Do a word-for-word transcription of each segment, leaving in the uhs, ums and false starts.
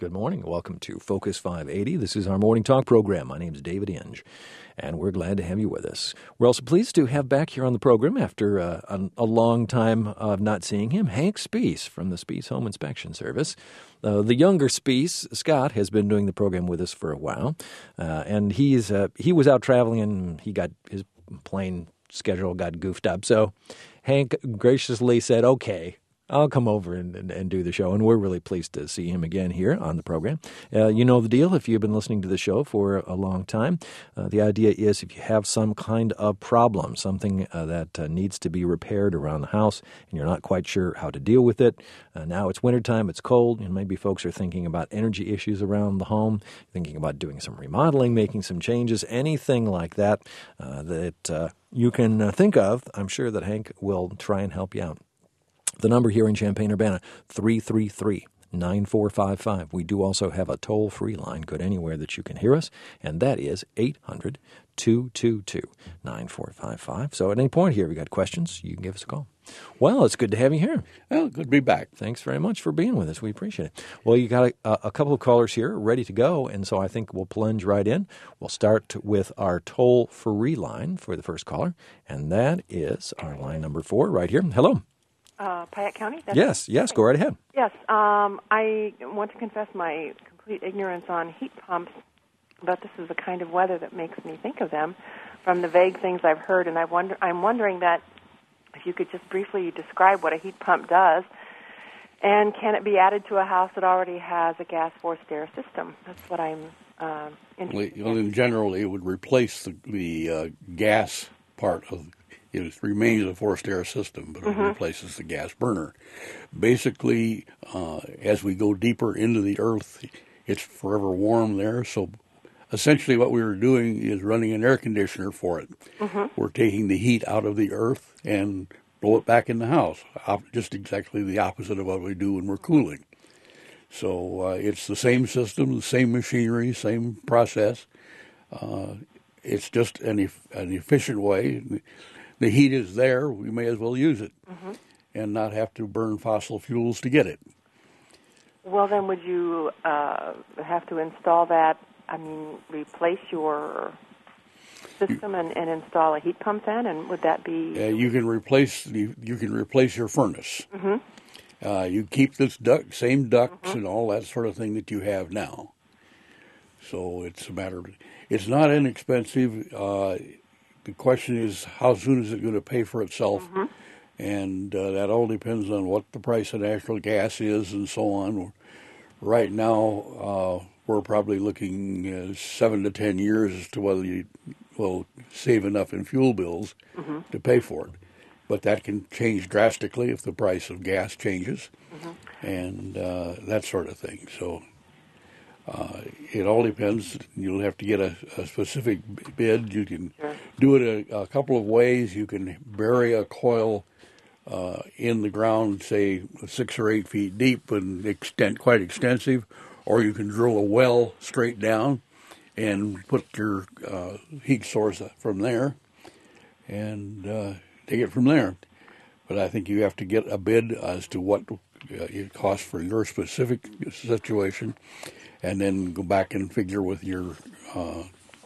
Good morning. Welcome to Focus five eighty. This is our morning talk program. My name is David Inge, and we're glad to have you with us. We're also pleased to have back here on the program after uh, a, a long time of not seeing him, Hank Spees from the Spees Home Inspection Service. Uh, the younger Spees, Scott, has been doing the program with us for a while, uh, and he's uh, he was out traveling and he got his plane schedule got goofed up. So Hank graciously said, okay, I'll come over and, and, and do the show, and we're really pleased to see him again here on the program. Uh, you know the deal if you've been listening to the show for a long time. Uh, the idea is if you have some kind of problem, something uh, that uh, needs to be repaired around the house, and you're not quite sure how to deal with it. Uh, now it's wintertime, it's cold, and maybe folks are thinking about energy issues around the home, thinking about doing some remodeling, making some changes, anything like that uh, that uh, you can uh, think of. I'm sure that Hank will try and help you out. The number here in Champaign-Urbana, three three three, nine four five five. We do also have a toll-free line, good anywhere that you can hear us, and that is eight hundred, two two two, nine four five five. So at any point here, if you've got questions, you can give us a call. Well, it's good to have you here. Well, good to be back. Thanks very much for being with us. We appreciate it. Well, you got a, a couple of callers here ready to go, and so I think we'll plunge right in. We'll start with our toll-free line for the first caller, and that is our line number four right here. Hello. Uh, Piatt County? That's yes, it? yes, go right ahead. Yes, um, I want to confess my complete ignorance on heat pumps, but this is the kind of weather that makes me think of them from the vague things I've heard, and I wonder, I'm wondering that if you could just briefly describe what a heat pump does, and can it be added to a house that already has a gas forced air system? That's what I'm uh, interested well, in. in general, it would replace the, the uh, gas part of it remains a forced air system, but it mm-hmm. replaces the gas burner. Basically, uh, as we go deeper into the earth, it's forever warm there. So essentially what we were doing is running an air conditioner for it. Mm-hmm. We're taking the heat out of the earth and blow it back in the house, just exactly the opposite of what we do when we're cooling. So uh, it's the same system, the same machinery, same process. Uh, it's just an, e- an efficient way. The heat is there, we may as well use it mm-hmm. and not have to burn fossil fuels to get it. Well, then would you uh, have to install that, I mean, replace your system and, and install a heat pump then, and would that be... Uh, you can replace the, you can replace your furnace. Mm-hmm. Uh, you keep this duct, same ducts mm-hmm. and all that sort of thing that you have now. So it's a matter of... It's not inexpensive. Uh, The question is, how soon is it going to pay for itself? Mm-hmm. And uh, that all depends on what the price of natural gas is and so on. Right now, uh, we're probably looking uh, seven to ten years as to whether you will save enough in fuel bills mm-hmm. to pay for it. But that can change drastically if the price of gas changes mm-hmm. and uh, that sort of thing. So... Uh, it all depends. You'll have to get a, a specific bid. You can sure. do it a, a couple of ways. You can bury a coil uh, in the ground, say six or eight feet deep and extent, quite extensive, or you can drill a well straight down and put your uh, heat source from there and uh, take it from there. But I think you have to get a bid as to what uh, it costs for your specific situation, and then go back and figure with your uh,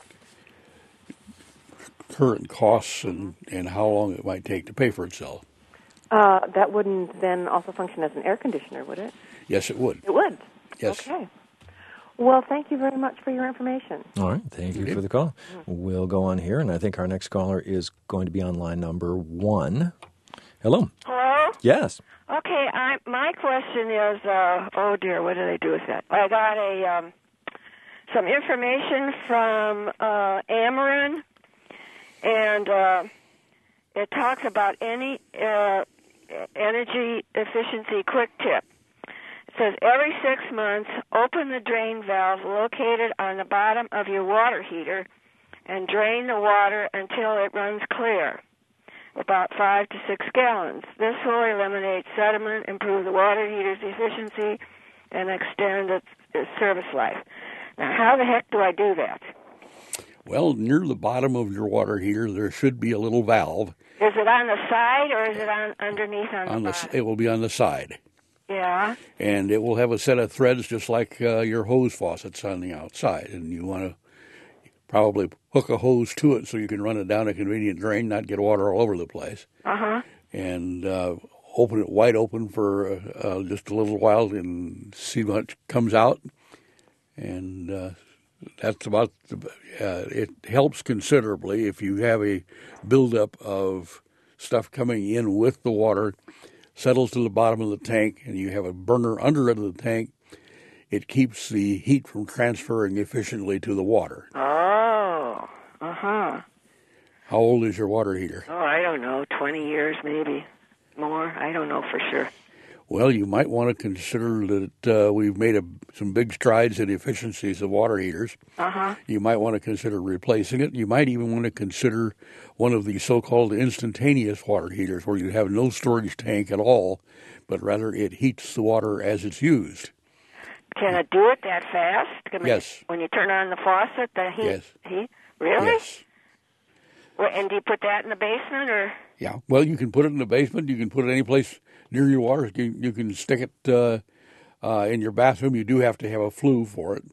current costs and, and how long it might take to pay for itself. Uh, that wouldn't then also function as an air conditioner, would it? Yes, it would. It would? Yes. Okay. Well, thank you very much for your information. All right. Thank you okay. for the call. Mm-hmm. We'll go on here, and I think our next caller is going to be on line number one. Hello. Hello? Yes. Okay, I, my question is, uh, oh dear, what did I do with that? I got a um, some information from uh, Ameren, and uh, it talks about any uh, energy efficiency quick tip. It says every six months, open the drain valve located on the bottom of your water heater and drain the water until it runs clear, about five to six gallons. This will eliminate sediment, improve the water heater's efficiency, and extend its, its service life. Now, how the heck do I do that? Well, near the bottom of your water heater, there should be a little valve. Is it on the side or is it on underneath on, on the bottom? It will be on the side. Yeah. And it will have a set of threads just like uh, your hose faucets on the outside. And you want to probably hook a hose to it so you can run it down a convenient drain, not get water all over the place. Uh-huh. And uh, open it wide open for uh, just a little while and see what comes out. And uh, that's about, the, uh, it helps considerably if you have a buildup of stuff coming in with the water, settles to the bottom of the tank, and you have a burner under the tank. It keeps the heat from transferring efficiently to the water. Oh, uh-huh. How old is your water heater? Oh, I don't know, twenty years maybe, more. I don't know for sure. Well, you might want to consider that uh, we've made a, some big strides in efficiencies of water heaters. Uh-huh. You might want to consider replacing it. You might even want to consider one of the so-called instantaneous water heaters where you have no storage tank at all, but rather it heats the water as it's used. Can it do it that fast? I mean, Yes. When you turn on the faucet, the heat? Yes. Heat? Really? Yes. Well, and do you put that in the basement, or? Yeah. Well, you can put it in the basement. You can put it any place near your water. You, you can stick it uh, uh, in your bathroom. You do have to have a flue for it.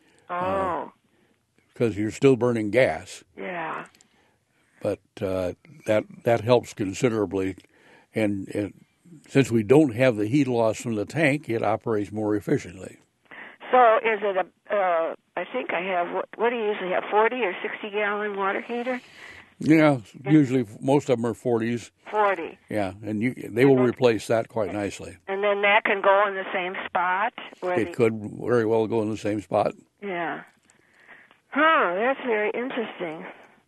Oh. Because uh, you're still burning gas. Yeah. But uh, that that helps considerably. And, and since we don't have the heat loss from the tank, it operates more efficiently. So is it a, uh, I think I have, what, what do you usually have, forty or sixty gallon water heater? Yeah, usually most of them are forties. forty. Yeah, and you they will replace that quite nicely. And then that can go in the same spot? Where It the, could very well go in the same spot. Yeah. Huh, that's very interesting.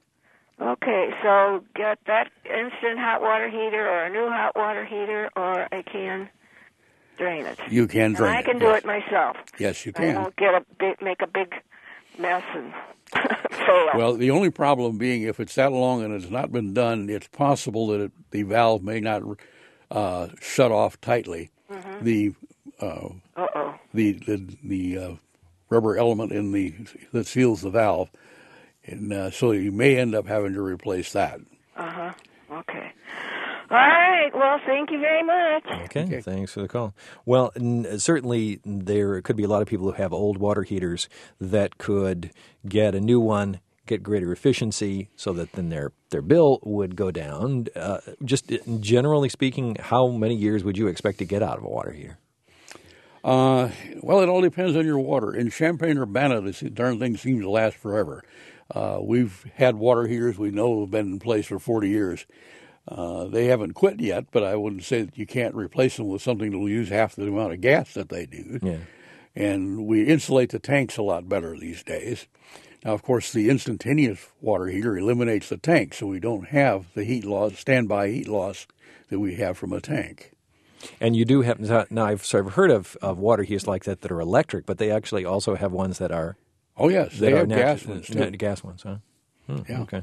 Okay, so get that instant hot water heater or a new hot water heater, or I can drain it. You can drain and I it, can do yes. it myself. Yes, you I can. won't get a big, make a big mess and fail. Well, the only problem being if it's that long and it's not been done, it's possible that it, the valve may not uh, shut off tightly. Mm-hmm. The uh, Uh-oh. the the, the uh, rubber element in the that seals the valve, and uh, so you may end up having to replace that. Uh-huh. Okay. All right. Well, thank you very much. Okay, Okay. Thanks for the call. Well, n- certainly there could be a lot of people who have old water heaters that could get a new one, get greater efficiency, so that then their their bill would go down. Uh, just generally speaking, how many years would you expect to get out of a water heater? Uh, well, it all depends on your water. In Champaign-Urbana, this darn thing seems to last forever. Uh, we've had water heaters we know have been in place for forty years. Uh, they haven't quit yet, but I wouldn't say that you can't replace them with something that will use half the amount of gas that they do. Yeah. And we insulate the tanks a lot better these days. Now, of course, the instantaneous water heater eliminates the tank, so we don't have the heat loss, standby heat loss that we have from a tank. And you do have now. I've sort of heard of, of water heaters like that that are electric, but they actually also have ones that are Oh yes, that they are have natu- gas ones too. nat- gas ones, huh? Hmm, Yeah. Okay.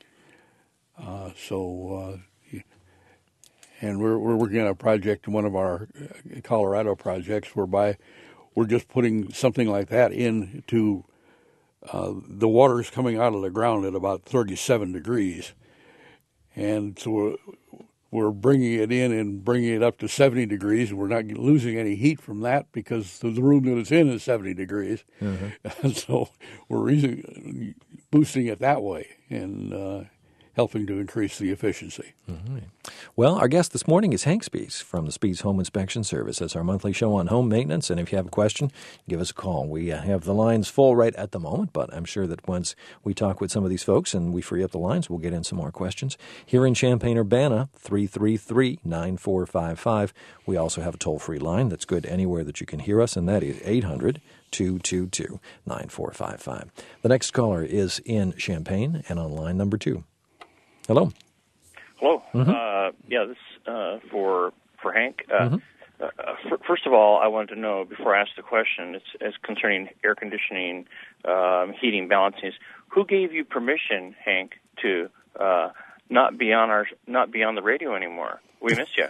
Uh, so, uh, and we're we're working on a project, one of our uh, Colorado projects, whereby we're just putting something like that into uh, the water is coming out of the ground at about thirty-seven degrees, and so we're, we're bringing it in and bringing it up to seventy degrees, and we're not losing any heat from that because the room that it's in is seventy degrees, Mm-hmm. and so we're using, boosting it that way and uh, helping to increase the efficiency. Mm-hmm. Well, our guest this morning is Hank Spees from the Spees Home Inspection Service. That's our monthly show on home maintenance, and if you have a question, give us a call. We uh, have the lines full right at the moment, but I'm sure that once we talk with some of these folks and we free up the lines, we'll get in some more questions. Here in Champaign-Urbana, three three three, nine four five five. We also have a toll-free line that's good anywhere that you can hear us, and that is eight hundred, two two two, nine four five five. The next caller is in Champaign and on line number two. Hello. Hello. Mm-hmm. Uh, yeah, this uh, for for Hank. Uh, Mm-hmm. uh, f- first of all, I wanted to know before I ask the question, it's, it's concerning air conditioning, um, heating, balancing. Who gave you permission, Hank, to uh, not be on our not be on the radio anymore? We miss you.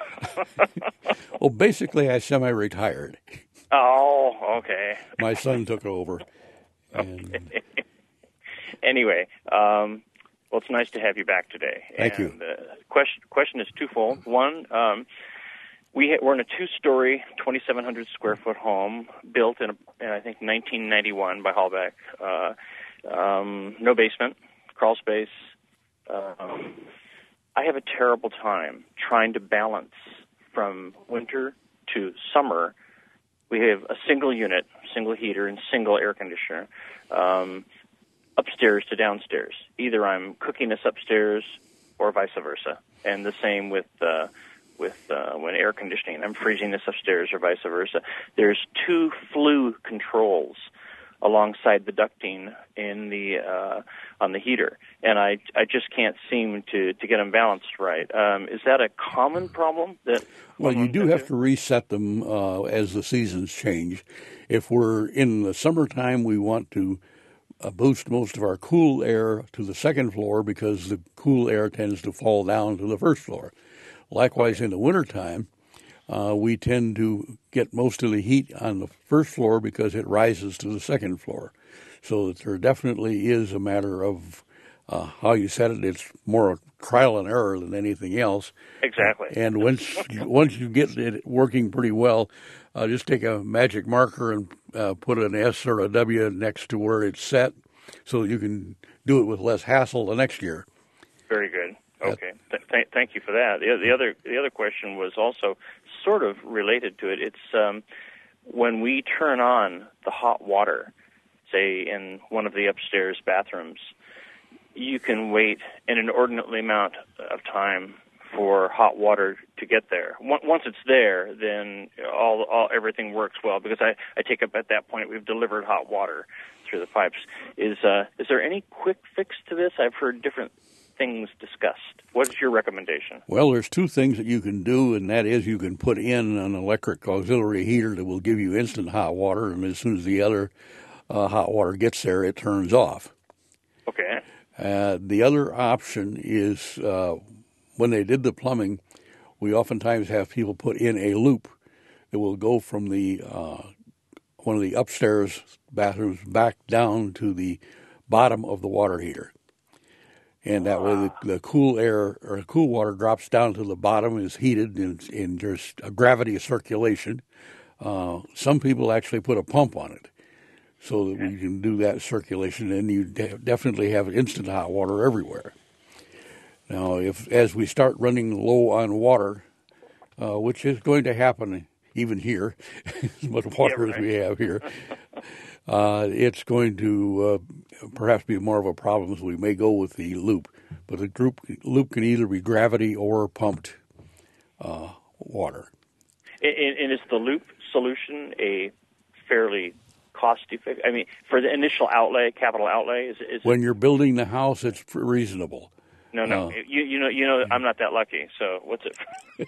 Well, basically, I semi-retired. Oh, okay. My son took over. And Okay. Anyway, um, well, it's nice to have you back today. Thank you. and, uh, question question is twofold. One, um, we ha- we're in a two-story, twenty-seven hundred square foot home built in, a, in I think nineteen ninety-one by Hallback. Uh, um, no basement, crawl space. Um, I have a terrible time trying to balance from winter to summer. We have a single unit, single heater, and single air conditioner, um, upstairs to downstairs. Either I'm cooking this upstairs or vice versa, and the same with uh, with uh, when air conditioning. I'm freezing this upstairs or vice versa. There's two flue controls alongside the ducting in the uh, on the heater, and I I just can't seem to, to get them balanced right. Um, is that a common problem? That well, you do have to reset them uh, as the seasons change. If we're in the summertime, we want to uh, boost most of our cool air to the second floor because the cool air tends to fall down to the first floor. Likewise, in the wintertime, uh, we tend to get most of the heat on the first floor because it rises to the second floor. So that there definitely is a matter of uh, how you set it. It's more a trial and error than anything else. Exactly. And once once you get it working pretty well, uh, just take a magic marker and uh, put an S or a W next to where it's set so that you can do it with less hassle the next year. Very good. Okay, th- th- thank you for that. The, the other the other question was also sort of related to it. It's um, when we turn on the hot water, say in one of the upstairs bathrooms, you can wait an inordinate amount of time for hot water to get there. Once it's there, then all, all everything works well because I, I take up at that point we've delivered hot water through the pipes. Is uh, is there any quick fix to this? I've heard different things discussed. What is your recommendation? Well, there's two things that you can do, and that is you can put in an electric auxiliary heater that will give you instant hot water, and as soon as the other uh, hot water gets there, it turns off. Okay. Uh, the other option is uh, when they did the plumbing, we oftentimes have people put in a loop that will go from the uh, one of the upstairs bathrooms back down to the bottom of the water heater. And that way the, the cool air or cool water drops down to the bottom, is heated, and, and there's a gravity circulation. Uh, some people actually put a pump on it so that we can do that circulation, and you de- definitely have instant hot water everywhere. Now, if as we start running low on water, uh, which is going to happen even here, as much water yeah, right. as we have here, uh, it's going to uh, perhaps be more of a problem, so we may go with the loop. But the group, loop can either be gravity or pumped uh, water. And, and is the loop solution a fairly cost-effective? I mean, for the initial outlay, capital outlay, is, is when it, you're building the house, it's reasonable. No, no. Uh, you, you know, you know, I'm not that lucky. So, what's it?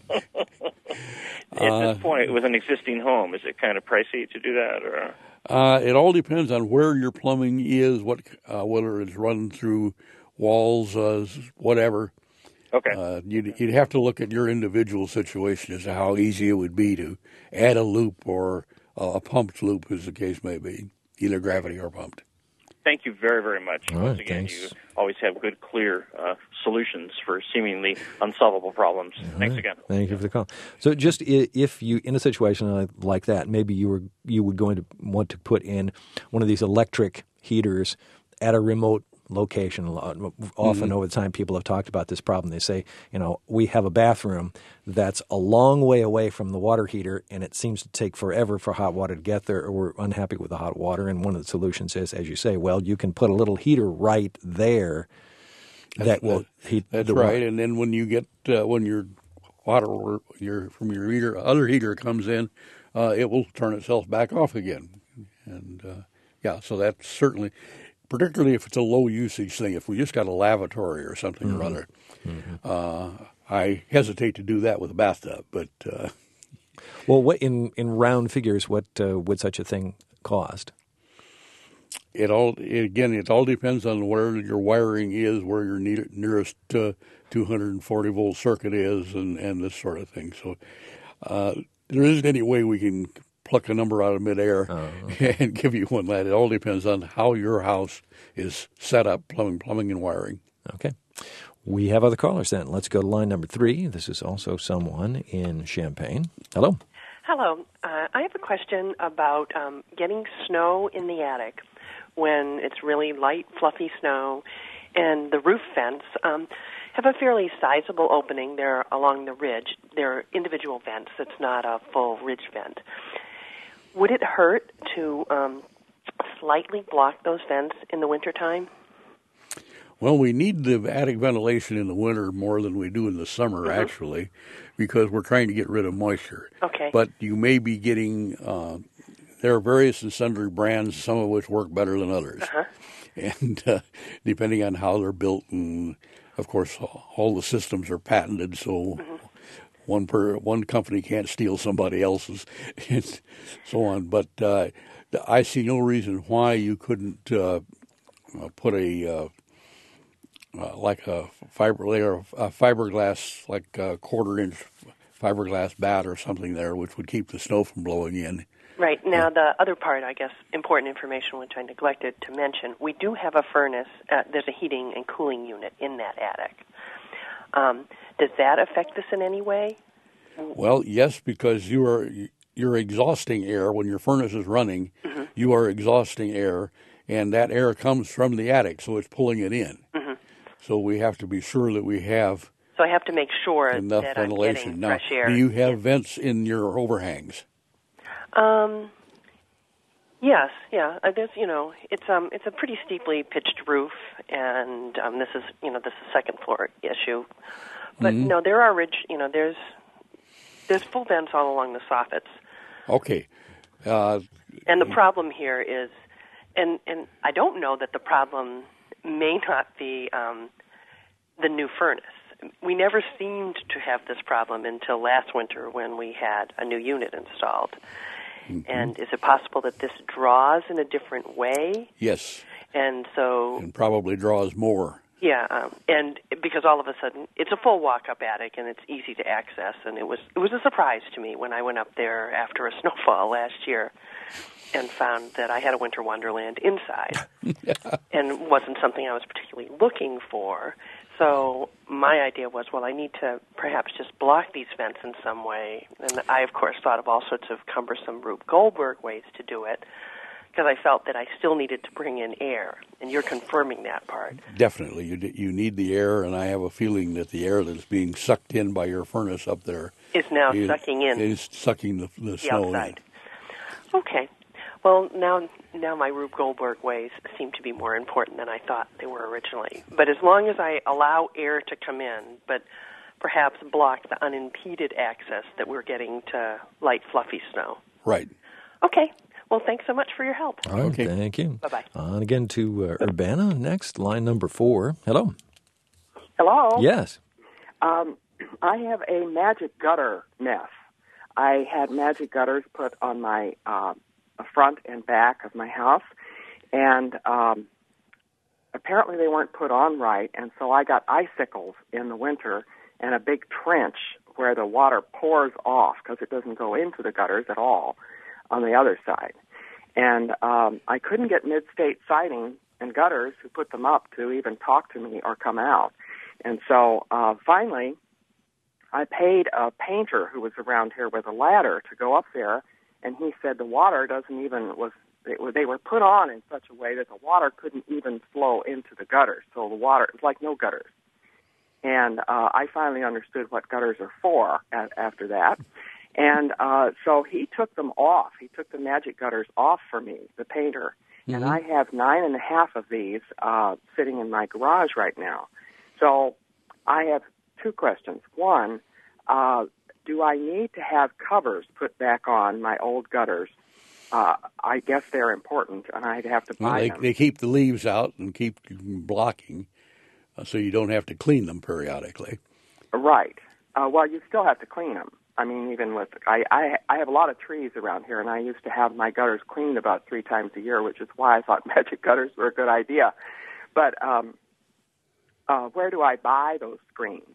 At uh, this point, with an existing home, is it kind of pricey to do that, or? Uh, it all depends on where your plumbing is, what uh, whether it's run through walls, uh, whatever. Okay. Uh, you'd, you'd have to look at your individual situation as to how easy it would be to add a loop or uh, a pumped loop, as the case may be, either gravity or pumped. Thank you very, very much. All Once right, again, thanks. you always have good, clear uh, solutions for seemingly unsolvable problems. All Thanks right. again. Thank you for the call. So, just i- if you in a situation like that, maybe you were you would going to want to put in one of these electric heaters at a remote location. Often Mm-hmm. over time, people have talked about this problem. They say, you know, we have a bathroom that's a long way away from the water heater, and it seems to take forever for hot water to get there, or we're unhappy with the hot water. And one of the solutions is, as you say, well, you can put a little heater right there That's, that will that- heat That's the right. water. And then when you get uh, when your water your from your heater other heater comes in, uh, it will turn itself back off again. And uh, yeah, so that's certainly, particularly if it's a low usage thing. If we just got a lavatory or something Mm-hmm. or other, uh, I hesitate to do that with a bathtub. But uh, Well, what in, in round figures, what uh, would such a thing cost? it all it, again, it all depends on where your wiring is, where your near, nearest uh, two hundred forty volt circuit is, and, and this sort of thing. So uh, there isn't any way we can pluck a number out of midair Oh, okay. and give you one that. It all depends on how your house is set up, plumbing, plumbing and wiring. Okay. We have other callers then. Let's go to line number three. This is also someone in Champaign. Hello. Hello. Uh, I have a question about um, getting snow in the attic when it's really light, fluffy snow, and the roof vents um, have a fairly sizable opening there along the ridge. They're individual vents. It's not a full ridge vent. Would it hurt to um, slightly block those vents in the wintertime? Well, we need the attic ventilation in the winter more than we do in the summer, mm-hmm. actually, because we're trying to get rid of moisture. Okay. But you may be getting, uh, there are various and sundry brands, some of which work better than others. Uh-huh. And uh, depending on how they're built, and of course, all the systems are patented, so mm-hmm. one per one company can't steal somebody else's, and so on. But uh, I see no reason why you couldn't uh, put a uh, uh, like a fiber layer, a fiberglass, like a quarter inch fiberglass bat or something there, which would keep the snow from blowing in. Right. Now, the other part, I guess, important information which I neglected to mention, we do have a furnace. Uh, there's a heating and cooling unit in that attic. Um, does that affect this in any way? Well, yes, because you are you're exhausting air when your furnace is running. Mm-hmm. You are exhausting air, and that air comes from the attic, so it's pulling it in. Mm-hmm. So we have to be sure that we have. So I have to make sure enough that ventilation. I'm getting Now, fresh air. Do you have vents in your overhangs? Um. Yes, yeah. Uh, there's, you know, it's um, it's a pretty steeply pitched roof, and um, this is, you know, this is a second floor issue. But mm-hmm. no, there are ridge, you know, there's there's full vents all along the soffits. Okay. Uh, and the problem here is, and and I don't know that the problem may not be um, the new furnace. We never seemed to have this problem until last winter when we had a new unit installed. Mm-hmm. And is it possible that this draws in a different way? Yes. And so... And probably draws more. Yeah, um, and because all of a sudden, it's a full walk-up attic, and it's easy to access, and it was it was a surprise to me when I went up there after a snowfall last year and found that I had a winter wonderland inside, yeah. and wasn't something I was particularly looking for. So my idea was, well, I need to perhaps just block these vents in some way. And I, of course, thought of all sorts of cumbersome Rube Goldberg ways to do it, because I felt that I still needed to bring in air. And you're confirming that part. Definitely. You you need the air, and I have a feeling that the air that's being sucked in by your furnace up there is now is, sucking in. Is sucking the, the, the snow outside. in. Okay. Well, now now my Rube Goldberg ways seem to be more important than I thought they were originally. But as long as I allow air to come in, but perhaps block the unimpeded access that we're getting to light, fluffy snow. Right. Okay. Well, thanks so much for your help. All right, okay. Thank you. Bye-bye. On again to uh, Urbana next, line number four. Hello. Hello. Yes. Um, I have a magic gutter mess. I had magic gutters put on my uh, front and back of my house, and um, apparently they weren't put on right, and so I got icicles in the winter and a big trench where the water pours off because it doesn't go into the gutters at all on the other side. And um, I couldn't get Mid-State Siding and Gutters, who put them up, to even talk to me or come out. And so uh, finally, I paid a painter who was around here with a ladder to go up there, and he said the water doesn't even, was they were put on in such a way that the water couldn't even flow into the gutters. So the water, it was like no gutters. And uh, I finally understood what gutters are for a- after that. And uh, so he took them off. He took the magic gutters off for me, the painter. Mm-hmm. And I have nine and a half of these uh, sitting in my garage right now. So I have two questions. One, uh, do I need to have covers put back on my old gutters? Uh, I guess they're important, and I'd have to buy well, they, them. They keep the leaves out and keep blocking, uh, so you don't have to clean them periodically. Right. Uh, well, you still have to clean them. I mean, even with, I, I I have a lot of trees around here, and I used to have my gutters cleaned about three times a year, which is why I thought magic gutters were a good idea. But um, uh, where do I buy those screens?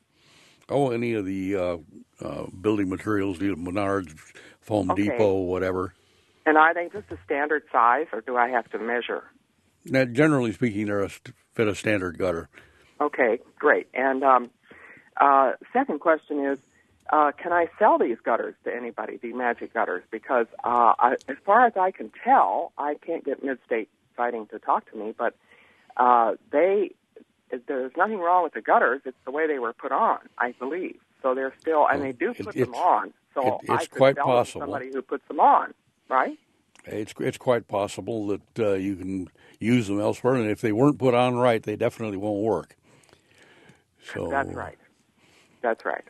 Oh, any of the uh, uh, building materials, Menards, Foam Okay. Depot, whatever. And are they just a standard size, or do I have to measure? Now, generally speaking, they're a st- fit a standard gutter. Okay, great. And um, uh, second question is, uh, can I sell these gutters to anybody, the magic gutters? Because uh, I, as far as I can tell, I can't get Mid-State Siding to talk to me, but uh, they there's nothing wrong with the gutters. It's the way they were put on, I believe. So they're still, and they do put it, them on. So it, it's I could quite sell possible. them to somebody who puts them on, right? It's it's quite possible that uh, you can use them elsewhere, and if they weren't put on right, they definitely won't work. So That's right. That's right.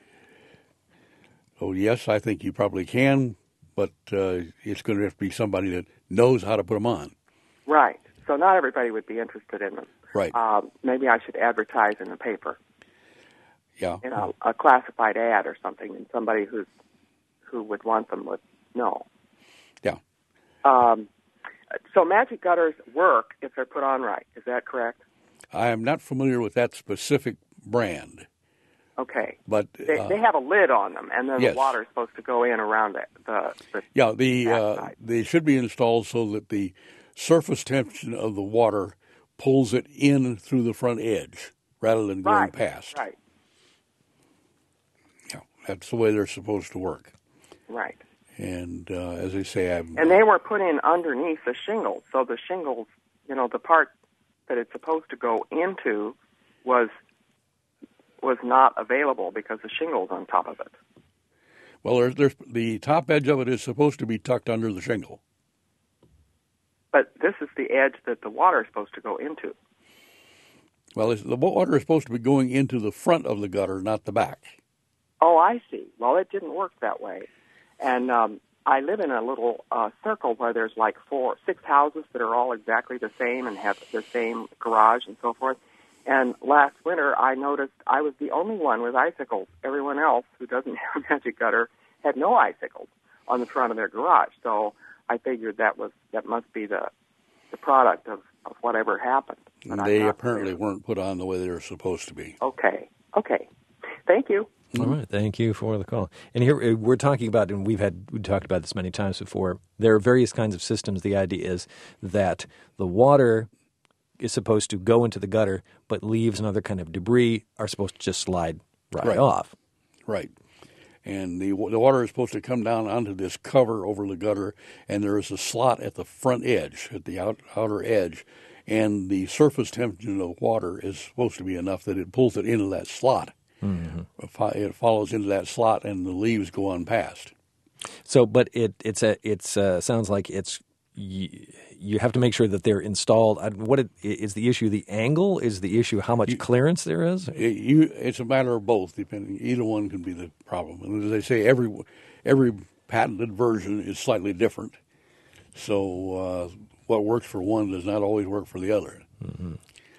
So yes, I think you probably can, but uh, it's going to have to be somebody that knows how to put them on. Right. So not everybody would be interested in them. Right. Um, maybe I should advertise in the paper. Yeah. You know, a classified ad or something, and somebody who's who would want them would know. Yeah. Um, so magic gutters work if they're put on right. Is that correct? I am not familiar with that specific brand. Okay. But they, uh, they have a lid on them, and then yes. the water is supposed to go in around it. The, the yeah, the uh, they should be installed so that the surface tension of the water pulls it in through the front edge rather than going right. past. Right. Yeah, that's the way they're supposed to work. Right. And uh, as I say, I'm, and they were put in underneath the shingles, so the shingles, you know, the part that it's supposed to go into was was not available because the shingles on top of it. Well, there's, there's the top edge of it is supposed to be tucked under the shingle. But this is the edge that the water is supposed to go into. Well, it's, the water is supposed to be going into the front of the gutter, not the back. Oh, I see. Well, it didn't work that way. And um, I live in a little uh, circle where there's like four, six houses that are all exactly the same and have the same garage and so forth. And last winter, I noticed I was the only one with icicles. Everyone else who doesn't have a magic gutter had no icicles on the front of their garage. So I figured that was that must be the the product of, of whatever happened. But they I'm not apparently clear. weren't put on the way they were supposed to be. Okay. Okay. Thank you. All right, thank you for the call. And here uh, we're talking about, and we've had we talked about this many times before. There are various kinds of systems. The idea is that the water is supposed to go into the gutter, but leaves and other kind of debris are supposed to just slide right, Right. off. Right. And the the water is supposed to come down onto this cover over the gutter, and there is a slot at the front edge, at the out, outer edge, and the surface temperature of the water is supposed to be enough that it pulls it into that slot. Mm-hmm. It follows into that slot, and the leaves go on past. So, but it it's a it's uh, sounds like it's you, you have to make sure that they're installed. I- What it, is the issue? The angle is the issue. How much clearance there is? It, you, it's a matter of both. Depending, either one can be the problem. And as they say, every every patented version is slightly different. So uh, what works for one does not always work for the other. Mm-hmm.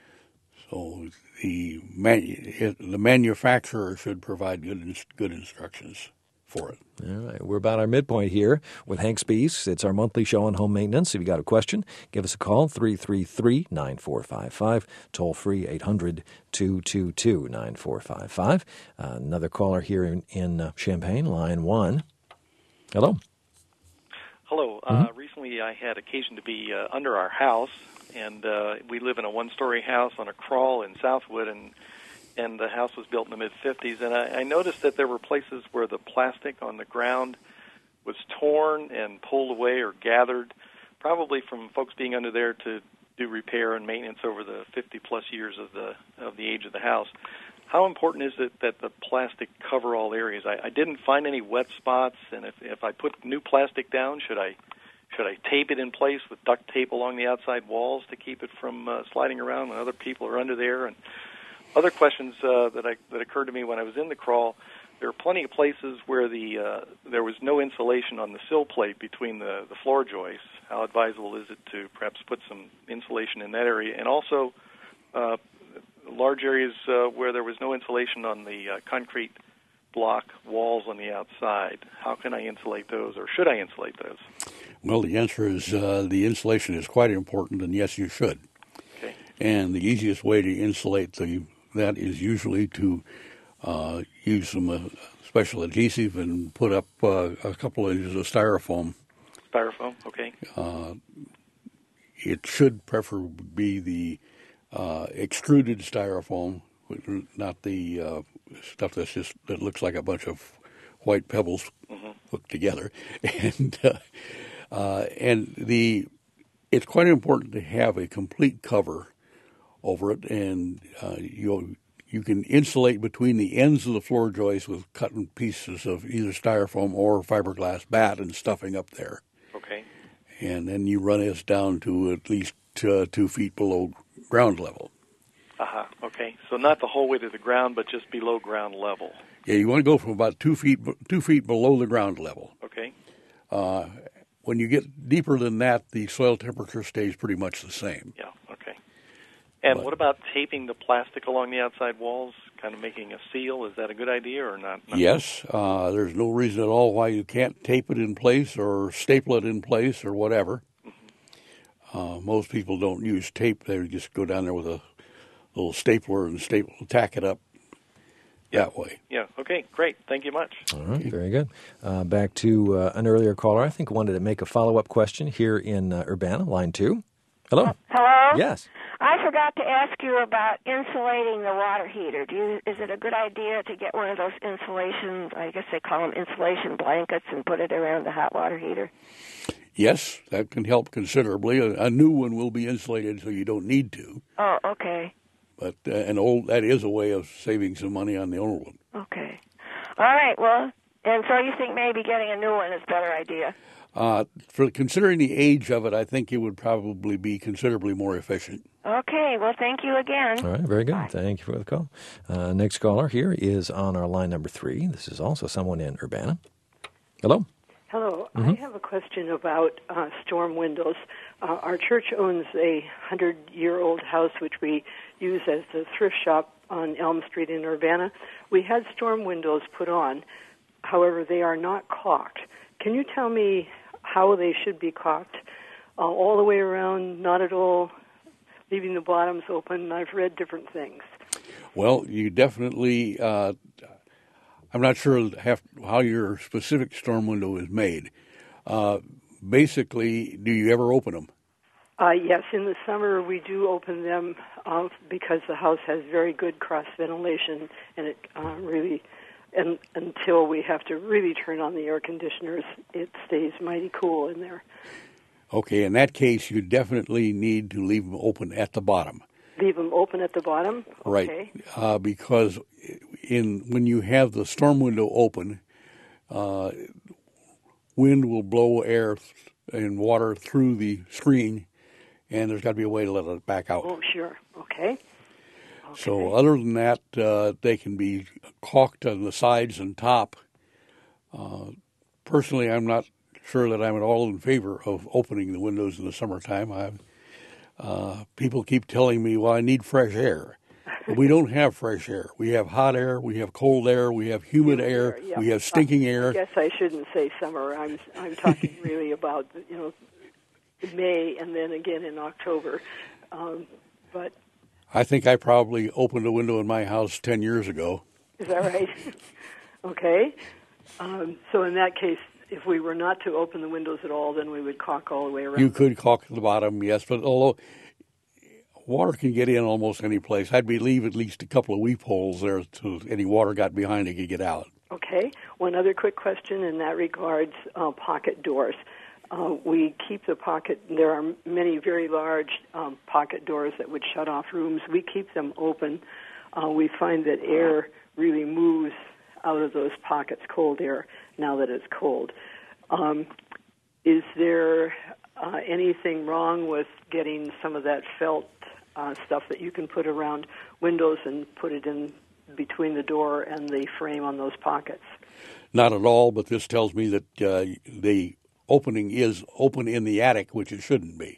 So the manu- the manufacturer should provide good good instructions for it. All right, we're about our midpoint here with Hank Spees. It's our monthly show on home maintenance. If you got a question, give us a call, three three three, nine four five five, toll free, eight hundred, two two two, nine four five five. Uh, another caller here in, in uh, Champaign, line one. Hello. Hello. Uh, recently I had occasion to be uh, under our house, and uh, we live in a one-story house on a crawl in Southwood, and and the house was built in the mid-fifties, and I, I noticed that there were places where the plastic on the ground was torn and pulled away or gathered, probably from folks being under there to do repair and maintenance over the fifty-plus years of the of the age of the house. How important is it that the plastic cover all areas? I, I didn't find any wet spots, and if, if I put new plastic down, should I should I tape it in place with duct tape along the outside walls to keep it from uh, sliding around when other people are under there? And other questions uh, that I, that occurred to me when I was in the crawl, there are plenty of places where the uh, there was no insulation on the sill plate between the, the floor joists. How advisable is it to perhaps put some insulation in that area? And also uh, large areas uh, where there was no insulation on the uh, concrete block walls on the outside. How can I insulate those, or should I insulate those? Well, the answer is uh, the insulation is quite important, and yes, you should. Okay. And the easiest way to insulate the that is usually to uh, use some uh, special adhesive and put up uh, a couple of inches of styrofoam. Styrofoam, okay. Uh, it should preferably be the uh, extruded styrofoam, not the uh, stuff that's just that looks like a bunch of white pebbles mm-hmm. hooked together, and uh, uh, and the it's quite important to have a complete cover over it, and uh, you you can insulate between the ends of the floor joists with cutting pieces of either styrofoam or fiberglass bat and stuffing up there. Okay. And then you run this down to at least uh, two feet below ground level. Uh-huh. Okay. So not the whole way to the ground, but just below ground level. Yeah, you want to go from about two feet two feet below the ground level. Okay. Uh, when you get deeper than that, the soil temperature stays pretty much the same. Yeah. Okay. And but, what about taping the plastic along the outside walls, kind of making a seal? Is that a good idea or not? not yes. Uh, there's no reason at all why you can't tape it in place or staple it in place or whatever. Mm-hmm. Uh, most people don't use tape. They just go down there with a little stapler and staple, tack it up yeah. that way. Yeah. Okay. Great. Thank you much. All right. Very good. Uh, back to uh, an earlier caller. I think wanted to make a follow-up question here in uh, Urbana, line two. Hello. Hello? Yes. I forgot to ask you about insulating the water heater. Do you, is it a good idea to get one of those insulation, I guess they call them insulation blankets, and put it around the hot water heater? Yes, that can help considerably. A, a new one will be insulated, so you don't need to. Oh, okay. But uh, an old that is a way of saving some money on the old one. Okay. All right. Well, and so you think maybe getting a new one is a better idea? Uh, for considering the age of it, I think it would probably be considerably more efficient. Okay. Well, thank you again. All right. Very good. Bye. Thank you for the call. Uh, next caller here is on our line number three. This is also someone in Urbana. Hello. Hello. Mm-hmm. I have a question about uh, storm windows. Uh, our church owns a hundred-year-old house which we use as a thrift shop on Elm Street in Urbana. We had storm windows put on. However, they are not caulked. Can you tell me how they should be caulked? Uh, all the way around, not at all, leaving the bottoms open? I've read different things. Well, you definitely, uh, I'm not sure have, how your specific storm window is made. Uh, basically, do you ever open them? Uh, yes, in the summer we do open them uh, because the house has very good cross ventilation, and it uh, really... And until we have to really turn on the air conditioners, it stays mighty cool in there. Okay, in that case, you definitely need to leave them open at the bottom. Leave them open at the bottom? Right, okay. uh, because in when you have the storm window open, uh, wind will blow air and water through the screen, and there's got to be a way to let it back out. Oh, sure. Okay. Okay. So other than that, uh, they can be caulked on the sides and top. Uh, personally, I'm not sure that I'm at all in favor of opening the windows in the summertime. I've, uh, people keep telling me, well, I need fresh air. But we don't have fresh air. We have hot air, we have cold air, we have humid, humid air, air yeah. we have stinking I, air. I guess I shouldn't say summer. I'm I'm talking really about, you know, May and then again in October. Um, but I think I probably opened a window in my house ten years ago. Is that right? Okay. Um, so in that case, if we were not to open the windows at all, then we would caulk all the way around. You could caulk the bottom, yes, but although water can get in almost any place, I'd leave at least a couple of weep holes there so any water got behind it could get out. Okay. One other quick question in that regards, uh, pocket doors. Uh, we keep the pocket, there are many very large um, pocket doors that would shut off rooms. We keep them open. Uh, we find that air really moves out of those pockets, cold air, now that it's cold. Um, is there uh, anything wrong with getting some of that felt uh, stuff that you can put around windows and put it in between the door and the frame on those pockets? Not at all, but this tells me that uh, the opening is open in the attic, which it shouldn't be.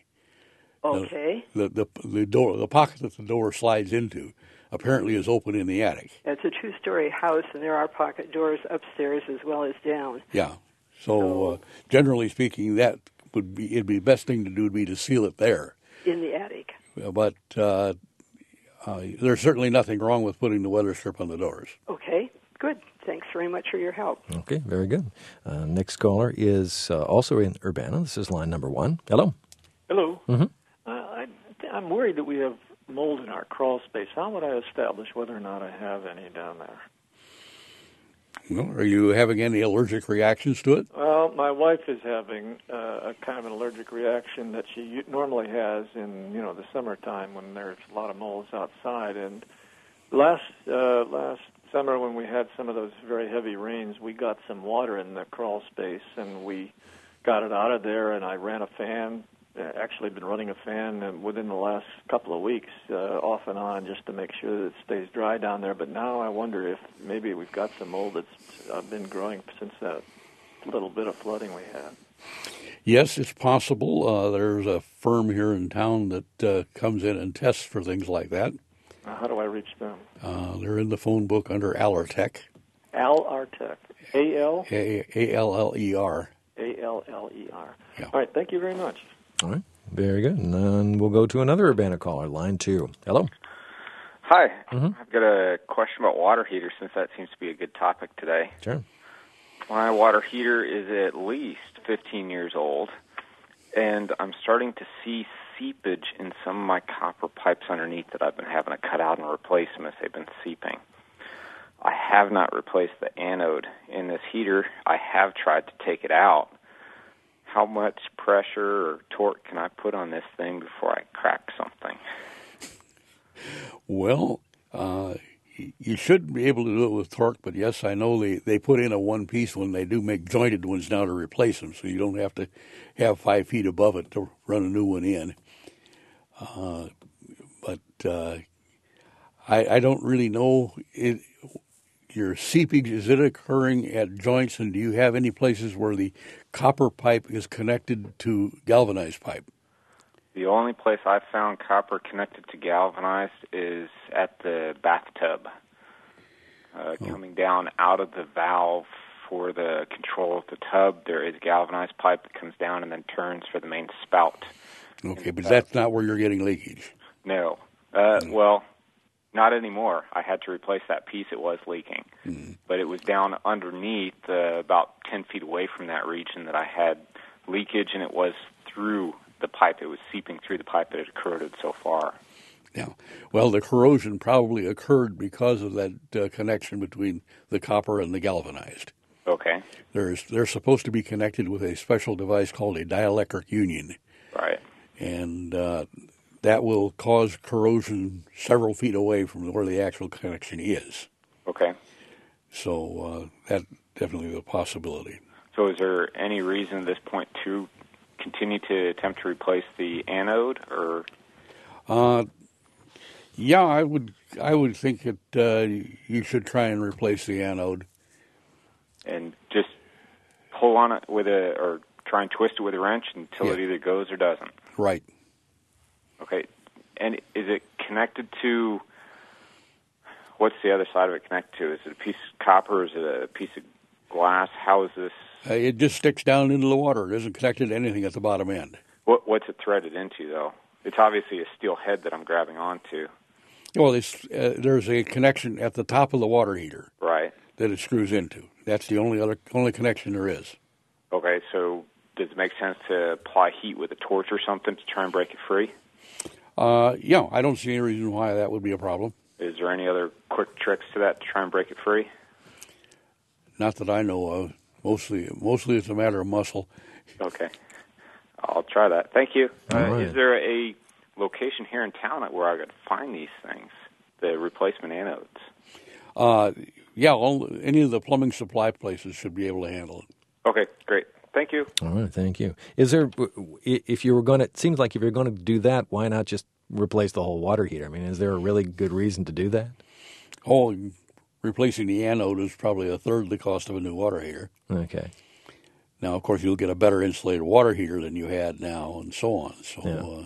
Okay. The, the the the door, the pocket that the door slides into, apparently is open in the attic. It's a two-story house, and there are pocket doors upstairs as well as down. Yeah. So, so uh, generally speaking, that would be it'd be the best thing to do would be to seal it there in the attic. But uh, uh, there's certainly nothing wrong with putting the weather strip on the doors. Okay. Good. Thanks very much for your help. Okay, very good. Uh, next caller is uh, also in Urbana. This is line number one. Hello. Hello. Mm-hmm. Uh, I, I'm worried that we have mold in our crawl space, how would I establish whether or not I have any down there? Well, are you having any allergic reactions to it? Well, my wife is having uh, a kind of an allergic reaction that she u- normally has in, you know, the summertime when there's a lot of moles outside. And last uh, last summer when we had some of those very heavy rains, we got some water in the crawl space, and we got it out of there, and I ran a fan. Actually been running a fan uh, within the last couple of weeks, uh, off and on, just to make sure that it stays dry down there. But now I wonder if maybe we've got some mold that's uh, been growing since that little bit of flooding we had. Yes, it's possible. Uh, there's a firm here in town that uh, comes in and tests for things like that. Uh, how do I reach them? Uh, they're in the phone book under Allertech. Allertech. A L? A L L E R. A L L E R. Yeah. All right, thank you very much. All right, very good. And then we'll go to another Urbana caller, line two. Hello. Hi. Mm-hmm. I've got a question about water heaters, since that seems to be a good topic today. Sure. My water heater is at least fifteen years old, and I'm starting to see seepage in some of my copper pipes underneath that I've been having to cut out and replace them as they've been seeping. I have not replaced the anode in this heater. I have tried to take it out. How much pressure or torque can I put on this thing before I crack something? Well, uh, you should be able to do it with torque, but yes, I know they, they put in a one-piece one. They do make jointed ones now to replace them, so you don't have to have five feet above it to run a new one in. Uh, but uh, I, I don't really know. It, your seepage, is it occurring at joints, and do you have any places where the copper pipe is connected to galvanized pipe? The only place I've found copper connected to galvanized is at the bathtub, uh, oh. coming down out of the valve for the control of the tub. There is galvanized pipe that comes down and then turns for the main spout. Okay, but that's not where you're getting leakage. No. Uh, mm. Well, not anymore. I had to replace that piece. It was leaking. Mm. But it was down underneath, uh, about ten feet away from that region that I had leakage, and it was through the pipe. It was seeping through the pipe that had corroded so far. Yeah. Well, the corrosion probably occurred because of that uh, connection between the copper and the galvanized. Okay. There's, they're supposed to be connected with a special device called a dielectric union. Right. And uh, that will cause corrosion several feet away from where the actual connection is. Okay. So uh, that definitely is a possibility. So is there any reason at this point to continue to attempt to replace the anode, or? Uh, yeah, I would. I would think that uh, you should try and replace the anode, and just pull on it with a, or try and twist it with a wrench until yeah. it either goes or doesn't. Right. Okay. And is it connected to? What's the other side of it connected to? Is it a piece of copper? Is it a piece of glass? How is this? Uh, it just sticks down into the water. It isn't connected to anything at the bottom end. What, what's it threaded into, though? It's obviously a steel head that I'm grabbing onto. Well, it's, uh, there's a connection at the top of the water heater. Right. That it screws into. That's the only other only connection there is. Okay, so does it make sense to apply heat with a torch or something to try and break it free? Uh, yeah, I don't see any reason why that would be a problem. Is there any other quick tricks to that to try and break it free? Not that I know of. Mostly, mostly it's a matter of muscle. Okay. I'll try that. Thank you. Uh, right. Is there a location here in town where I could find these things, the replacement anodes? Uh, yeah, all, any of the plumbing supply places should be able to handle it. Okay, great. Thank you. All right, thank you. Is there, if you were going to, it seems like if you're going to do that, why not just replace the whole water heater? I mean, is there a really good reason to do that? Oh, replacing the anode is probably a third the cost of a new water heater. Okay. Now, of course, you'll get a better insulated water heater than you had now, and so on. So, yeah. uh,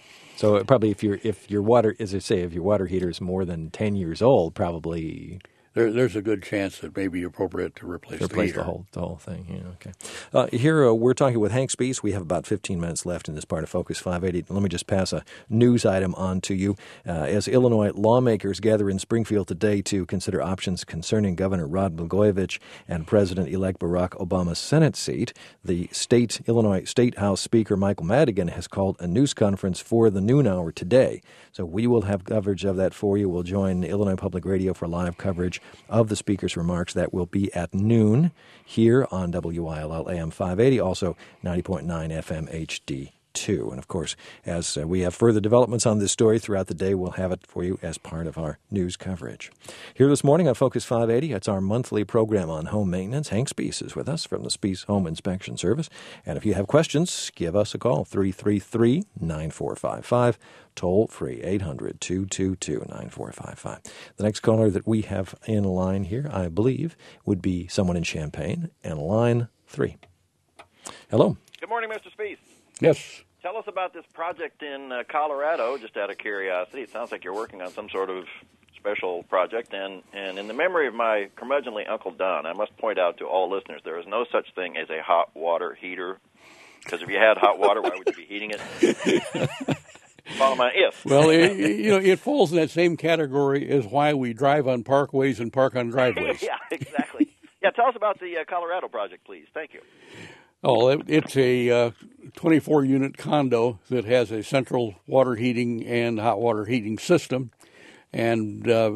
so probably if your if your water, as I say, if your water heater is more than ten years old, probably there, there's a good chance that it may be appropriate to replace, to the replace heater. the whole the whole thing. Yeah, okay. Uh, here uh, we're talking with Hank Spees. We have about fifteen minutes left in this part of Focus five eighty. Let me just pass a news item on to you. Uh, as Illinois lawmakers gather in Springfield today to consider options concerning Governor Rod Blagojevich and President-elect Barack Obama's Senate seat, the state Illinois State House Speaker Michael Madigan has called a news conference for the noon hour today. So we will have coverage of that for you. We'll join Illinois Public Radio for live coverage of the Speaker's remarks. That will be at noon here on W I L L A M five eighty, also ninety point nine F M H D two. And, of course, as uh, we have further developments on this story throughout the day, we'll have it for you as part of our news coverage. Here this morning on Focus five eighty, it's our monthly program on home maintenance. Hank Spees is with us from the Spees Home Inspection Service. And if you have questions, give us a call, three three three, nine four five five. Toll free, eight hundred, two two two, nine four five five. The next caller that we have in line here, I believe, would be someone in Champaign, and line three. Hello. Good morning, Mister Spees. Yes. Tell us about this project in uh, Colorado, just out of curiosity. It sounds like you're working on some sort of special project. And, and in the memory of my curmudgeonly Uncle Don, I must point out to all listeners, there is no such thing as a hot water heater. Because if you had hot water, why would you be heating it? Follow my if. Well, it, you know, it falls in that same category as why we drive on parkways and park on driveways. Yeah, exactly. Yeah, tell us about the uh, Colorado project, please. Thank you. Oh, it, it's a uh, twenty-four unit condo that has a central water heating and hot water heating system. And uh,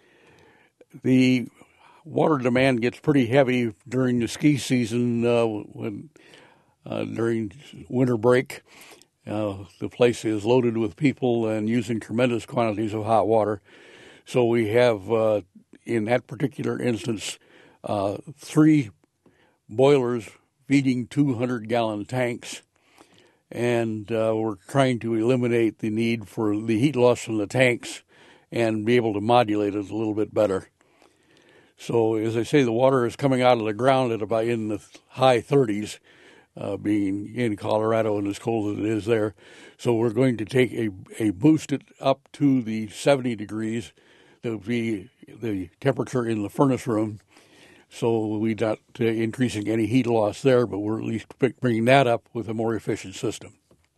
the water demand gets pretty heavy during the ski season uh, when uh, during winter break. Uh, the place is loaded with people and using tremendous quantities of hot water. So we have, uh, in that particular instance, uh, three boilers feeding two hundred gallon tanks. And uh, we're trying to eliminate the need for the heat loss from the tanks and be able to modulate it a little bit better. So, as I say, the water is coming out of the ground at about in the high thirties. Uh, being in Colorado and as cold as it is there. So we're going to take a, a boost it up to the seventy degrees. That would be the temperature in the furnace room. So we're not uh, increasing any heat loss there, but we're at least bringing that up with a more efficient system.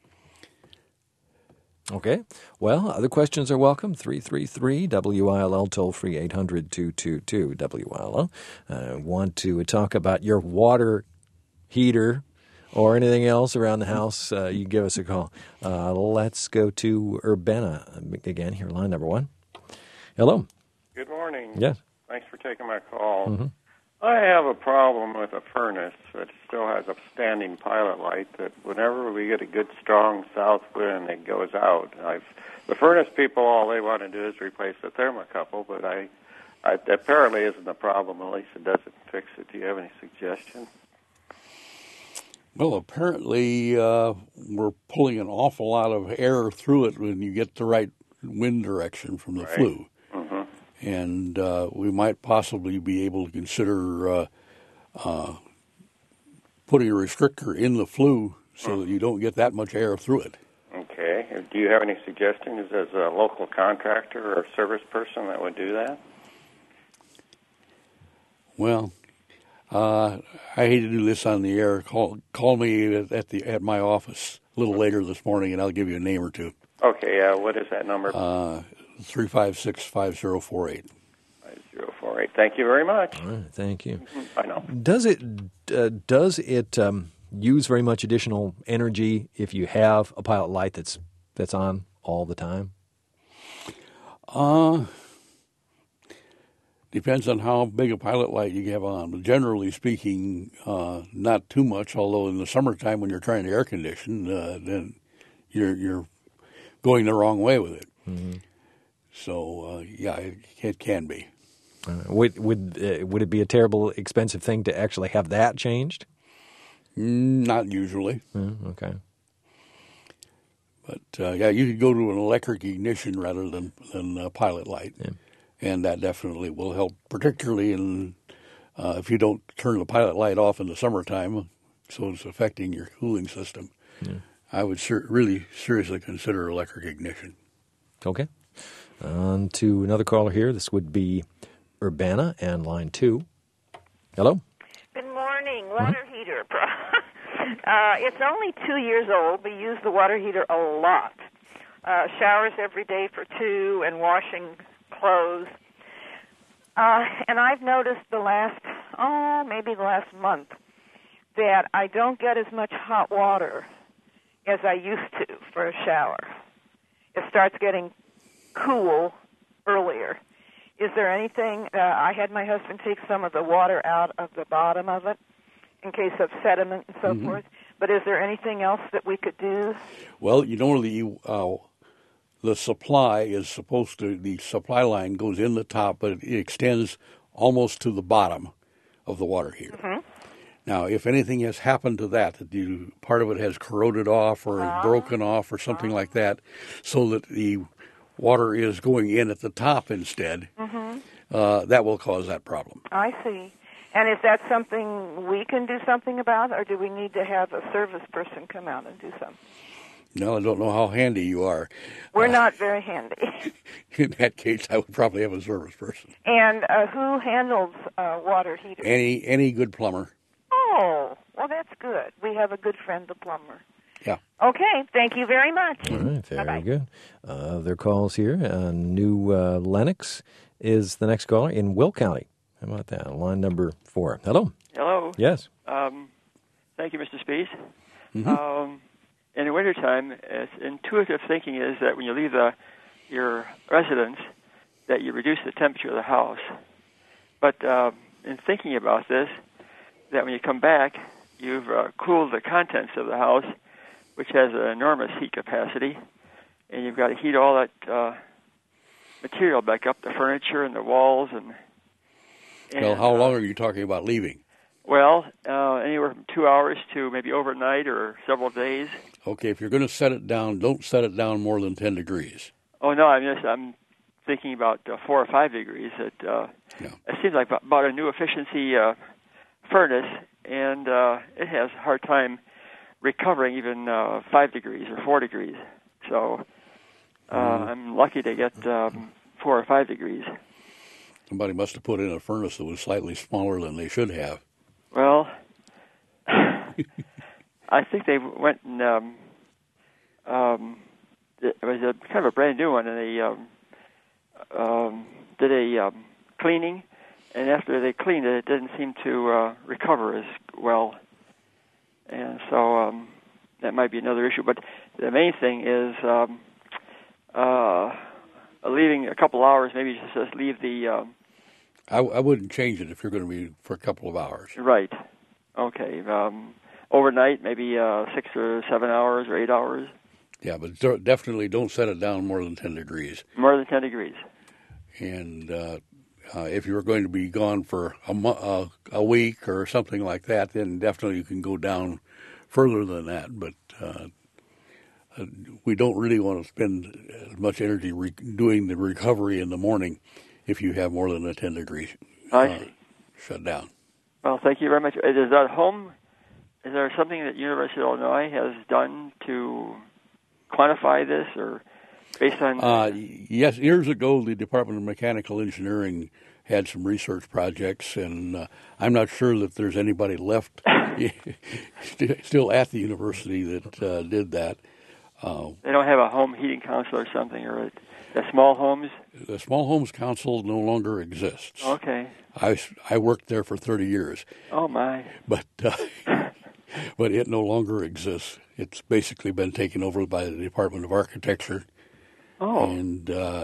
Okay. Well, other questions are welcome. three three three W I L L, toll free, eight hundred, two two two, W I L L. I uh, want to talk about your water heater or anything else around the house, uh, you give us a call. Uh, let's go to Urbana again here, line number one. Hello. Good morning. Yes. Thanks for taking my call. Mm-hmm. I have a problem with a furnace that still has a standing pilot light that whenever we get a good strong south wind, it goes out. I've, the furnace people, all they want to do is replace the thermocouple, but I, I apparently isn't the problem. At least it doesn't fix it. Do you have any suggestion? Well, apparently uh, we're pulling an awful lot of air through it when you get the right wind direction from the right. flue. Mm-hmm. And uh, we might possibly be able to consider uh, uh, putting a restrictor in the flue so mm-hmm. that you don't get that much air through it. Okay. Do you have any suggestions as a local contractor or service person that would do that? Well, Uh, I hate to do this on the air. Call call me at, at the at my office a little later this morning, and I'll give you a name or two. Okay, uh, what is that number? Uh, three five six five zero four eight. Five zero four eight. Thank you very much. All right, thank you. Mm-hmm. I know. Does it uh, does it um, use very much additional energy if you have a pilot light that's that's on all the time? Uh Depends on how big a pilot light you have on, but generally speaking, uh, not too much. Although in the summertime, when you're trying to air condition, uh, then you're you're going the wrong way with it. Mm-hmm. So uh, yeah, it, it can be. Uh, would would uh, would it be a terrible, expensive thing to actually have that changed? Not usually. Mm, okay. But uh, yeah, you could go to an electric ignition rather than than a pilot light. Yeah. And that definitely will help, particularly in uh, if you don't turn the pilot light off in the summertime, so it's affecting your cooling system. Yeah. I would ser- really seriously consider electric ignition. Okay. On to another caller here. This would be Urbana and line two. Hello? Good morning. Water heater. uh, it's only two years old. We use the water heater a lot. Uh, showers every day for two and washing clothes. Uh, and I've noticed the last, oh, maybe the last month, that I don't get as much hot water as I used to for a shower. It starts getting cool earlier. Is there anything, uh, I had my husband take some of the water out of the bottom of it in case of sediment and so mm-hmm. forth, but is there anything else that we could do? Well, you know, the, uh, the supply is supposed to, the supply line goes in the top, but it extends almost to the bottom of the water heater. Mm-hmm. Now, if anything has happened to that, that you, part of it has corroded off or uh, broken off or something uh, like that, so that the water is going in at the top instead, mm-hmm. uh, that will cause that problem. I see. And is that something we can do something about, or do we need to have a service person come out and do something? No, I don't know how handy you are. We're uh, not very handy. In that case, I would probably have a service person. And uh, who handles uh, water heaters? Any any good plumber. Oh, well, that's good. We have a good friend, the plumber. Yeah. Okay, thank you very much. All right, very Bye-bye. good. Uh, other calls here. Uh, New uh, Lennox is the next caller in Will County. How about that? Line number four. Hello. Hello. Yes. Um, thank you, Mister Spees. Mm-hmm. Um, in the wintertime, it's intuitive thinking is that when you leave the, your residence, that you reduce the temperature of the house. But uh, in thinking about this, that when you come back, you've uh, cooled the contents of the house, which has an enormous heat capacity, and you've got to heat all that uh, material back up, the furniture and the walls. And, and well, how uh, long are you talking about leaving? Well, uh, anywhere from two hours to maybe overnight or several days. Okay, if you're going to set it down, don't set it down more than ten degrees. Oh, no, I'm just I'm thinking about uh, four or five degrees. It, uh, yeah. it seems like about a new efficiency uh, furnace, and uh, it has a hard time recovering even uh, five degrees or four degrees. So uh, mm. I'm lucky to get um, four or five degrees. Somebody must have put in a furnace that was slightly smaller than they should have. Well, I think they went and um, um, it was a kind of a brand new one, and they um, um, did a um, cleaning, and after they cleaned it, it didn't seem to uh, recover as well. And so um, that might be another issue. But the main thing is um, uh, leaving a couple hours, maybe just, just leave the... Um, I, I wouldn't change it if you're going to be for a couple of hours. Right. Okay. Um, overnight, maybe uh, six or seven hours or eight hours. Yeah, but definitely don't set it down more than ten degrees. More than ten degrees. And uh, uh, if you're going to be gone for a, mo- uh, a week or something like that, then definitely you can go down further than that. But uh, uh, we don't really want to spend as much energy re- doing the recovery in the morning if you have more than a ten degree uh, shut down. Well, thank you very much. Is that home? Is there something that University of Illinois has done to quantify this, or based on? Uh, yes, years ago, the Department of Mechanical Engineering had some research projects, and uh, I'm not sure that there's anybody left still at the university that uh, did that. Uh, they don't have a home heating council or something, or a, the small homes? The Small Homes Council no longer exists. Okay. I, I worked there for thirty years. Oh, my. But uh, but it no longer exists. It's basically been taken over by the Department of Architecture. Oh. And uh,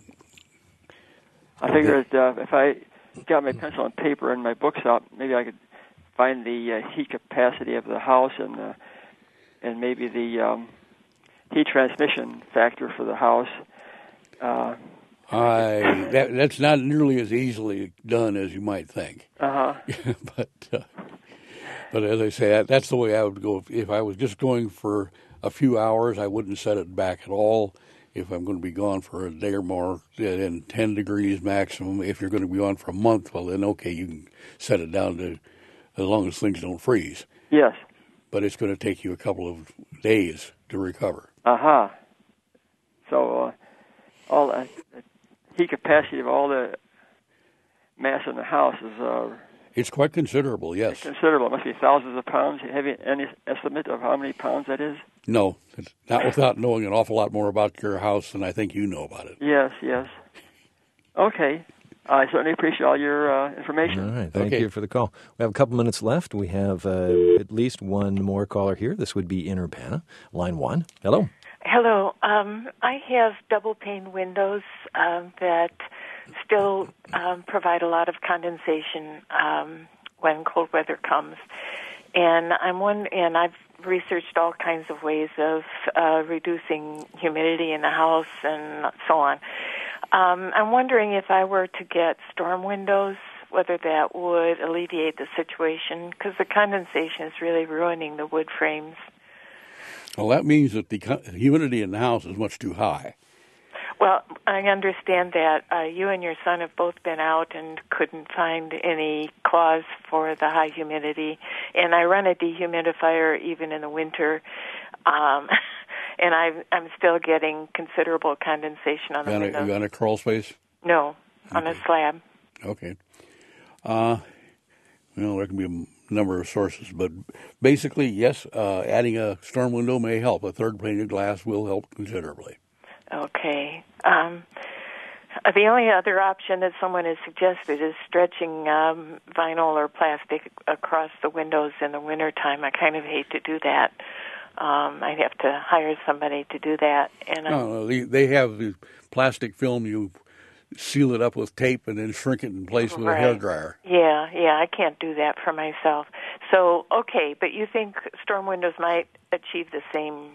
I figured uh, if I got my pencil and paper and my books out, maybe I could find the uh, heat capacity of the house and uh, and maybe the um, heat transmission factor for the house. Uh, I that, that's not nearly as easily done as you might think. Uh-huh. but uh, but as I say, that, that's the way I would go. If, if I was just going for a few hours, I wouldn't set it back at all. If I'm going to be gone for a day or more, then ten degrees maximum. If you're going to be gone for a month, well, then okay, you can set it down to as long as things don't freeze. Yes. But it's going to take you a couple of days to recover. Uh-huh. So uh, all the heat capacity of all the mass in the house is uh, it's quite considerable. Yes, considerable. It must be thousands of pounds. Have you any estimate of how many pounds that is? No, it's not without knowing an awful lot more about your house than I think you know about it. Yes, yes. Okay. I certainly appreciate all your uh, information. All right. Thank Okay. you for the call. We have a couple minutes left. We have uh, at least one more caller here. This would be in Urbana, line one. Hello. Hello. Um, I have double pane windows um, that still um, provide a lot of condensation um, when cold weather comes, and I'm one. And I've researched all kinds of ways of uh, reducing humidity in the house and so on. Um, I'm wondering if I were to get storm windows, whether that would alleviate the situation, because the condensation is really ruining the wood frames. Well, that means that the co- humidity in the house is much too high. Well, I understand that uh, you and your son have both been out and couldn't find any cause for the high humidity, and I run a dehumidifier even in the winter, um, and I've, I'm still getting considerable condensation on the You got, a, windows. you got a crawl space? No, on a slab. Okay. Uh, well, there can be a number of sources, but basically, yes, uh, adding a storm window may help. A third pane of glass will help considerably. Okay. Um, the only other option that someone has suggested is stretching um, vinyl or plastic across the windows in the wintertime. I kind of hate to do that. Um, I'd have to hire somebody to do that. And No, no, they, they have the plastic film. You seal it up with tape and then shrink it in place with Right. a hairdryer. Yeah, yeah, I can't do that for myself. So, okay, but you think storm windows might achieve the same?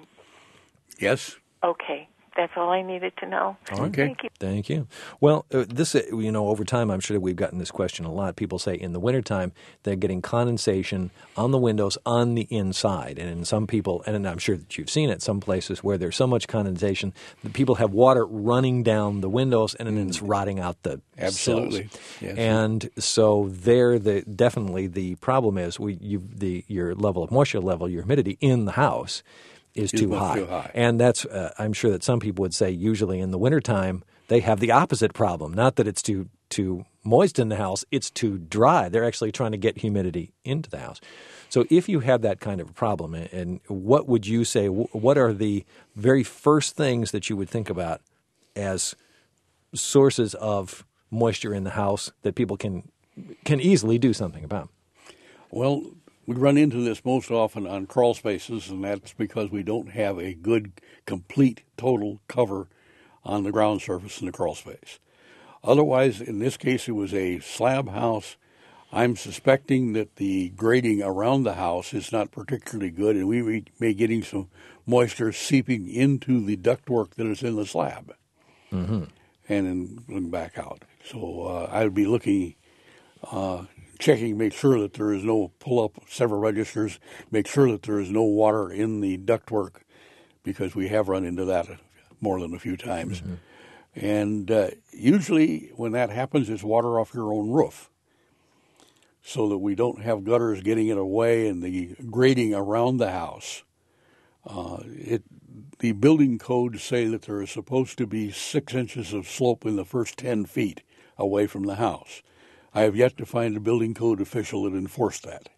Yes. Okay, that's all I needed to know. Okay. Thank you. Thank you. Well, uh, this, uh, you know, over time, I'm sure we've gotten this question a lot. People say in the wintertime, they're getting condensation on the windows on the inside. And in some people, and I'm sure that you've seen it, some places where there's so much condensation that people have water running down the windows and then it's rotting out the Absolutely. sills. Yes. And so there, the definitely the problem is we, you, the your level of moisture level, your humidity in the house is Is too much high. too high. And that's, uh, I'm sure that some people would say usually in the wintertime, they have the opposite problem. Not that it's too too moist in the house, it's too dry. They're actually trying to get humidity into the house. So if you have that kind of a problem, and what would you say, what are the very first things that you would think about as sources of moisture in the house that people can can easily do something about? Well, we run into this most often on crawl spaces, and that's because we don't have a good, complete, total cover on the ground surface in the crawl space. Otherwise, in this case, it was a slab house. I'm suspecting that the grading around the house is not particularly good, and we may be getting some moisture seeping into the ductwork that is in the slab Mm-hmm. and then looking back out. So uh, I would be looking... Uh, checking, make sure that there is no pull-up several registers, make sure that there is no water in the ductwork, because we have run into that more than a few times. Mm-hmm. And uh, usually when that happens, it's water off your own roof, so that we don't have gutters getting in the way and the grading around the house. Uh, it the building codes say that there is supposed to be six inches of slope in the first ten feet away from the house. I have yet to find a building code official that enforced that.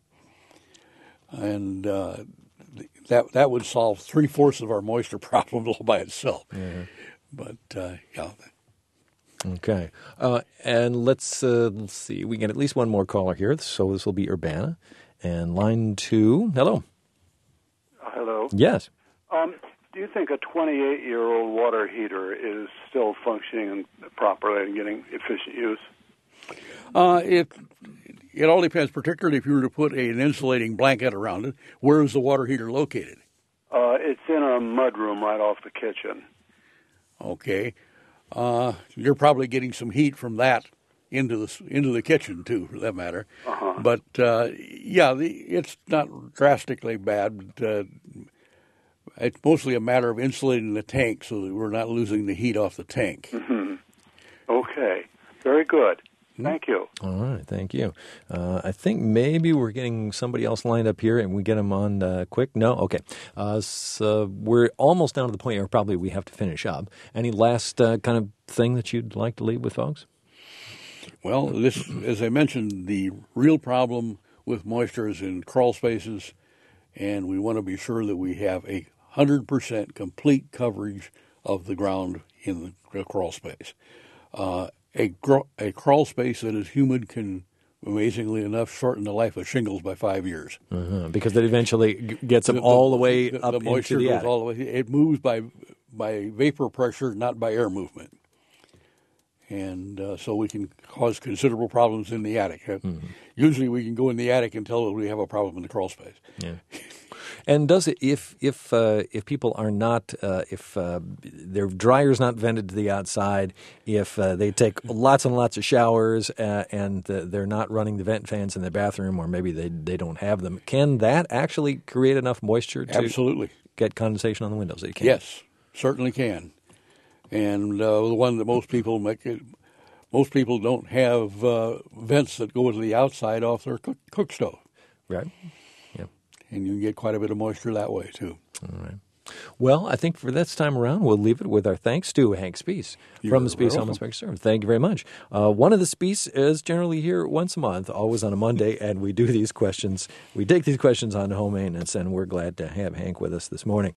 And uh, that that would solve three-fourths of our moisture problem all by itself. Mm-hmm. But, uh, yeah. Okay. Uh, and let's, uh, let's see. We get at least one more caller here, so this will be Urbana. And line two, hello. Hello. Yes. Um, do you think a twenty-eight-year-old water heater is still functioning properly and getting efficient use? Uh, it it all depends, particularly if you were to put a, an insulating blanket around it. Where is the water heater located? Uh, it's in a mudroom right off the kitchen. Okay. Uh, you're probably getting some heat from that into the into the kitchen too, for that matter. Uh-huh. But uh, yeah, the, it's not drastically bad. But, uh, it's mostly a matter of insulating the tank so that we're not losing the heat off the tank. Mm-hmm. Okay. Very good. Thank you. All right, thank you. Uh, I think maybe we're getting somebody else lined up here, and we get them on uh, quick. No, okay. Uh, so we're almost down to the point where probably we have to finish up. Any last uh, kind of thing that you'd like to leave with folks? Well, this, as I mentioned, the real problem with moisture is in crawl spaces, and we want to be sure that we have a one hundred percent complete coverage of the ground in the crawl space. Uh, a, gr- a crawl space that is humid can, amazingly enough, shorten the life of shingles by five years. Uh-huh, because it eventually g- gets them the, all the way the, up the moisture into the goes attic. all the way. It moves by by vapor pressure, not by air movement. And uh, so we can cause considerable problems in the attic. Mm-hmm. Usually we can go in the attic and tell we have a problem in the crawl space. Yeah. And does it, if if uh, if people are not, uh, if uh, their dryer's not vented to the outside, if uh, they take lots and lots of showers uh, and uh, they're not running the vent fans in their bathroom, or maybe they, they don't have them, can that actually create enough moisture to Absolutely. get condensation on the windows? It can. Yes, certainly can. And uh, the one that most people make it, most people don't have uh, vents that go to the outside off their cook, cook stove. Right. Yeah. And you can get quite a bit of moisture that way, too. All right. Well, I think for this time around, we'll leave it with our thanks to Hank Spees from the Spees Home Inspection Service. Thank you very much. Uh, one of the Spees is generally here once a month, always on a Monday, and we do these questions. We take these questions on home maintenance, and we're glad to have Hank with us this morning.